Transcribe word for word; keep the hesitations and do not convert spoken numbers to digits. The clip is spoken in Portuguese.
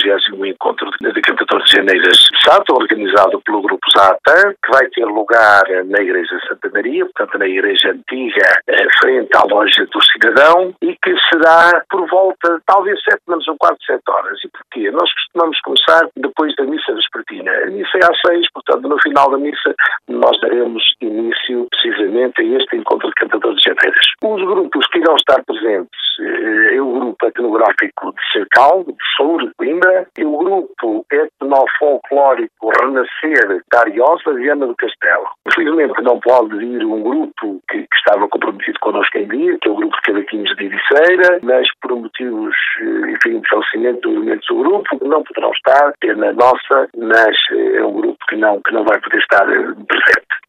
vigésimo Encontro de Cantadores de Janeiras de Sata, organizado pelo Grupo Zata, que vai ter lugar na Igreja Santa Maria, portanto na Igreja Antiga, frente à Loja do Cidadão, e que será por volta, talvez sete, menos um quarto, sete horas. E porquê? Nós costumamos começar depois da missa vespertina. A missa é às seis, portanto no final da missa nós daremos início precisamente a este Encontro de Cantadores de Janeiras. Os grupos que irão estar presentes é o grupo etnográfico de Cercal, de Soure, de Coimbra, e o grupo etnofolclórico Renascer da Ariosa, Viana do Castelo. Infelizmente não pode ir um grupo que, que estava comprometido connosco em dia, que é o grupo de Cavaquinhos de Ericeira, mas por motivos, enfim, de falecimento do elemento do grupo, não poderão estar, é na nossa, mas é um grupo que não, que não vai poder estar presente.